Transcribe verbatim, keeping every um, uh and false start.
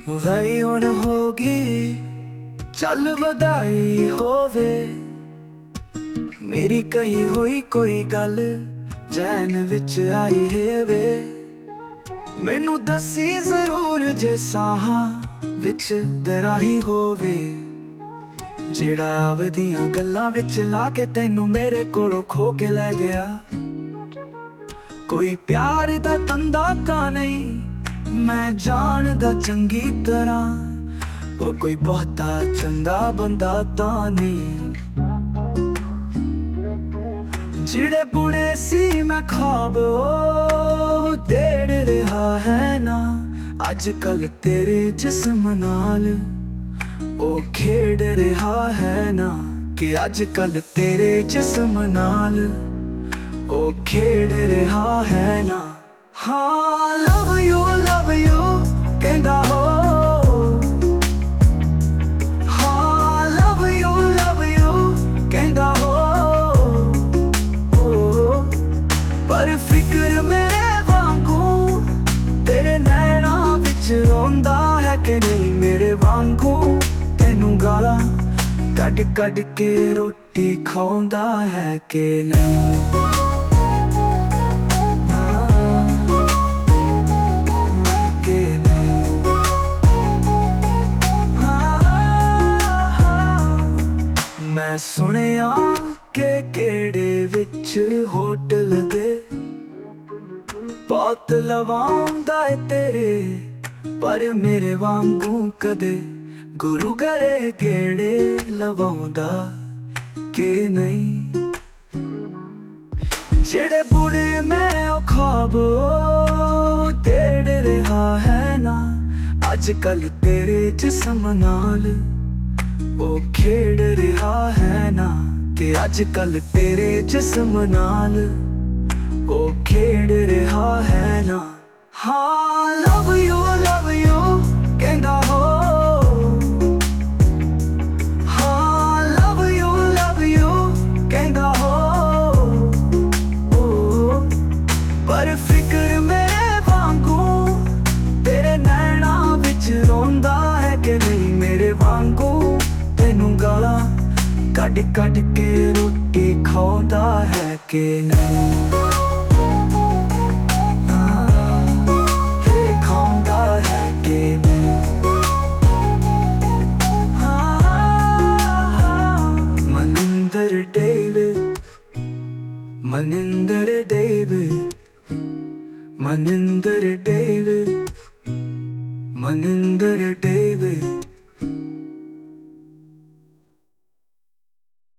ਵਧਾਈ ਹੁਣ ਹੋਗੀ, ਚੱਲ ਵਧਾਈ ਹੋਵੇ। ਮੇਰੀ ਕਹੀ ਹੋਈ ਕੋਈ ਗੱਲ ਜੈਨ ਵਿੱਚ ਆਈ ਹੈ ਵੇ। ਮੈਨੂੰ ਦੱਸੀ ਜ਼ਰੂਰ ਜੇ ਸਾਹਾਂ ਵਿੱਚ ਦਰਾਹੀ ਹੋਵੇ। ਜਿਹੜਾ ਆਵਦੀਆਂ ਗੱਲਾਂ ਵਿੱਚ ਲਾ ਕੇ ਤੈਨੂੰ ਮੇਰੇ ਕੋਲੋਂ ਖੋ ਕੇ ਲੈ ਗਿਆ। ਕੋਈ ਪਿਆਰ ਦਾ ਤੰਦਾ ਤਾਂ ਨਹੀਂ, ਮੈਂ ਜਾਣਦਾ ਚੰਗੀ ਤਰ੍ਹਾਂ। ਉਹ ਕੋਈ ਬਹੁਤਾ ਚੰਗਾ ਬੰਦਾ ਤਾਂ ਨਹੀਂ। ਜਿਹੜੇ ਬੁਣੇ ਸੀ ਮੈਂ ਖ਼ਾਬ ਉਹ ਦੇੜ ਰਿਹਾ ਹੈ ਨਾ। ਅੱਜ ਕੱਲ ਤੇਰੇ ਜਿਸਮ ਨਾਲ ਉਹ ਖੇਡ ਰਿਹਾ ਹੈ ਨਾ। ਕਿ ਅੱਜ ਕੱਲ ਤੇਰੇ ਜਿਸਮ ਨਾਲ ਉਹ ਖੇਡ ਰਿਹਾ ਹੈ ਨਾ। ਹਾਂ ਲਵ ਯੂ ਲਵ ਯੂ ਕਹਿੰਦਾ ਹੋ। ਹਾਂ ਲਵ ਯੂ ਲਵ ਯੂ ਕਹਿੰਦਾ ਹੋ। ਪਰ ਫਿਕਰ ਮੇਰੇ ਵਾਂਗੂ ਤੇਰੇ ਨੈਣਾਂ ਵਿੱਚ ਰੋਂਦਾ ਹੈ ਕਿ ਨਹੀਂ। ਮੇਰੇ ਵਾਂਗੂ ਤੈਨੂੰ ਗਾਲਾਂ ਕੱਢ ਕੱਢ ਕੇ ਰੋਟੀ ਖਾਉਂਦਾ ਹੈ ਕਿ ਨਹੀਂ। ਮੈਂ ਸੁਣਿਆ ਕਿ ਕਿਹੜੇ ਵਿੱਚ ਹੋਟਲ ਦੇ ਬਹੁਤ ਲਵਾਉਂਦਾ ਏ ਤੇਰੇ। ਪਰ ਮੇਰੇ ਵਾਂਗੂ ਕਦੇ ਗੁਰੂ ਘਰੇ ਕਿਹੜੇ ਲਵਾਉਂਦਾ ਕਿ ਨਹੀਂ। ਜਿਹੜੇ ਬੁੜੇ ਮੈਂ ਉਹ ਖ਼ਾਬ ਉਹ ਦੇੜ ਰਿਹਾ ਹੈ ਨਾ। ਅੱਜ ਕੱਲ ਤੇਰੇ ਜਿਸਮ ਨਾਲ ਉਹ ਖੇਡ ਰਿਹਾ ਹੈ ਨਾ। ਕਿ ਅੱਜ ਕੱਲ ਤੇਰੇ ਜਿਸਮ ਨਾਲ ਉਹ ਖੇਡ ਰਿਹਾ ਹੈ ਨਾ। ਹਾਂ ਲਵ ਯੂ ਲਵ ਯੂ ਕਹਿੰਦਾ ਹੋ। ਹਾਂ ਲਵ ਯੂ ਲਵ ਯੂ ਕਹਿੰਦਾ ਹੋ। ਪਰ ਫਿਕਰ ਮੇਰੇ ਵਾਂਗੂ ਤੇਰੇ ਨੈਣਾਂ ਵਿੱਚ ਰੋਂਦਾ ਹੈ ਕਿ ਨਹੀਂ। ਮੇਰੇ ਵਾਂਗੂ ਤੈਨੂੰ ਗਾਲਾਂ ਕੱਢ ਕੱਢ ਕੇ ਰੋਟੀ ਖਾਉਂਦਾ ਹੈ ਕਿ ਨਹੀਂ। ਖਾਉਂਦਾ ਹੈ ਕਿ ਨਹੀਂ। Maninder David Maninder David Maninder David Maninder David.